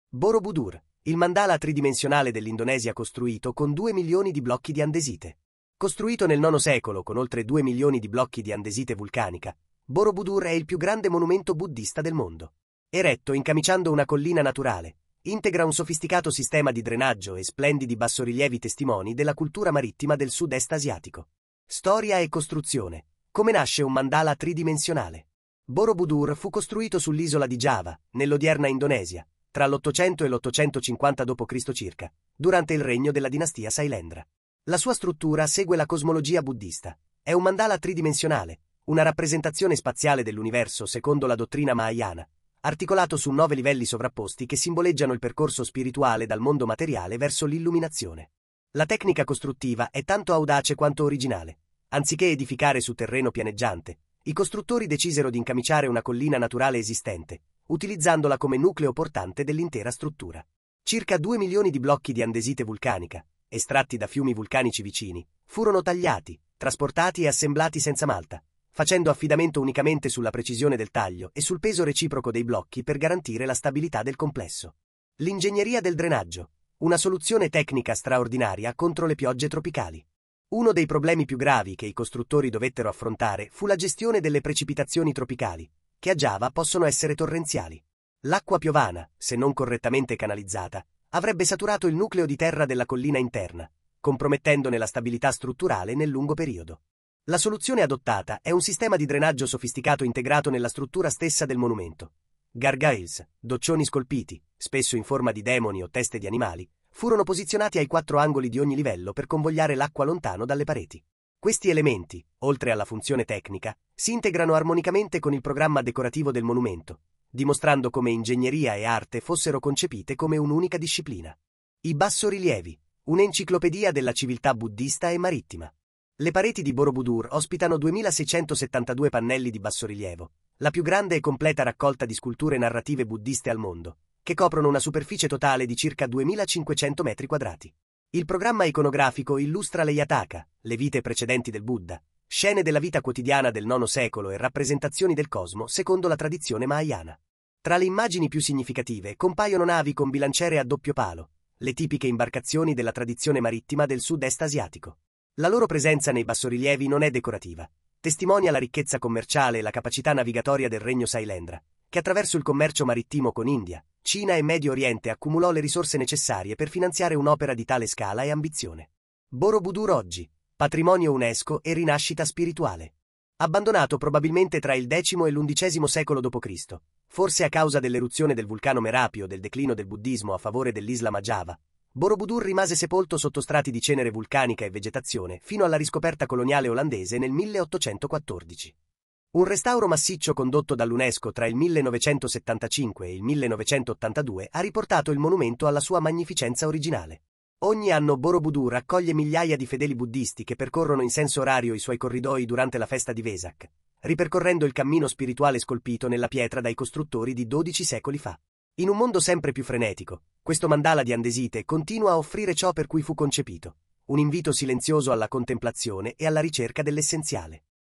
Borobudur, il mandala tridimensionale dell'Indonesia costruito con 2 milioni di blocchi di andesite. Costruito nel IX secolo con oltre 2 milioni di blocchi di andesite vulcanica, Borobudur è il più grande monumento buddista del mondo. Eretto incamiciando una collina naturale, integra un sofisticato sistema di drenaggio e splendidi bassorilievi testimoni della cultura marittima del sud-est asiatico. Storia e costruzione. Come nasce un mandala tridimensionale? Borobudur fu costruito sull'isola di Giava, nell'odierna Indonesia, tra l'800 e l'850 d.C. circa, durante il regno della dinastia Sailendra. La sua struttura segue la cosmologia buddista. È un mandala tridimensionale, una rappresentazione spaziale dell'universo secondo la dottrina mahayana, articolato su 9 livelli sovrapposti che simboleggiano il percorso spirituale dal mondo materiale verso l'illuminazione. La tecnica costruttiva è tanto audace quanto originale. Anziché edificare su terreno pianeggiante, i costruttori decisero di incamiciare una collina naturale esistente, utilizzandola come nucleo portante dell'intera struttura. Circa 2 milioni di blocchi di andesite vulcanica, estratti da fiumi vulcanici vicini, furono tagliati, trasportati e assemblati senza malta, facendo affidamento unicamente sulla precisione del taglio e sul peso reciproco dei blocchi per garantire la stabilità del complesso. L'ingegneria del drenaggio, una soluzione tecnica straordinaria contro le piogge tropicali. Uno dei problemi più gravi che i costruttori dovettero affrontare fu la gestione delle precipitazioni tropicali, che a Giava possono essere torrenziali. L'acqua piovana, se non correttamente canalizzata, avrebbe saturato il nucleo di terra della collina interna, compromettendone la stabilità strutturale nel lungo periodo. La soluzione adottata è un sistema di drenaggio sofisticato integrato nella struttura stessa del monumento. Gargoyles, doccioni scolpiti, spesso in forma di demoni o teste di animali, furono posizionati ai 4 angoli di ogni livello per convogliare l'acqua lontano dalle pareti. Questi elementi, oltre alla funzione tecnica, si integrano armonicamente con il programma decorativo del monumento, dimostrando come ingegneria e arte fossero concepite come un'unica disciplina. I bassorilievi, un'enciclopedia della civiltà buddista e marittima. Le pareti di Borobudur ospitano 2672 pannelli di bassorilievo, la più grande e completa raccolta di sculture narrative buddiste al mondo, che coprono una superficie totale di circa 2500 metri quadrati. Il programma iconografico illustra le Yataka, le vite precedenti del Buddha, scene della vita quotidiana del IX secolo e rappresentazioni del cosmo secondo la tradizione mahayana. Tra le immagini più significative compaiono navi con bilanciere a doppio palo, le tipiche imbarcazioni della tradizione marittima del sud-est asiatico. La loro presenza nei bassorilievi non è decorativa, testimonia la ricchezza commerciale e la capacità navigatoria del regno Sailendra, che attraverso il commercio marittimo con India, Cina e Medio Oriente accumulò le risorse necessarie per finanziare un'opera di tale scala e ambizione. Borobudur oggi, patrimonio UNESCO e rinascita spirituale. Abbandonato probabilmente tra il X e l'XI secolo d.C., forse a causa dell'eruzione del vulcano Merapi o del declino del buddismo a favore dell'Islam a Giava, Borobudur rimase sepolto sotto strati di cenere vulcanica e vegetazione fino alla riscoperta coloniale olandese nel 1814. Un restauro massiccio condotto dall'UNESCO tra il 1975 e il 1982 ha riportato il monumento alla sua magnificenza originale. Ogni anno Borobudur accoglie migliaia di fedeli buddisti che percorrono in senso orario i suoi corridoi durante la festa di Vesak, ripercorrendo il cammino spirituale scolpito nella pietra dai costruttori di 12 secoli fa. In un mondo sempre più frenetico, questo mandala di andesite continua a offrire ciò per cui fu concepito, un invito silenzioso alla contemplazione e alla ricerca dell'essenziale.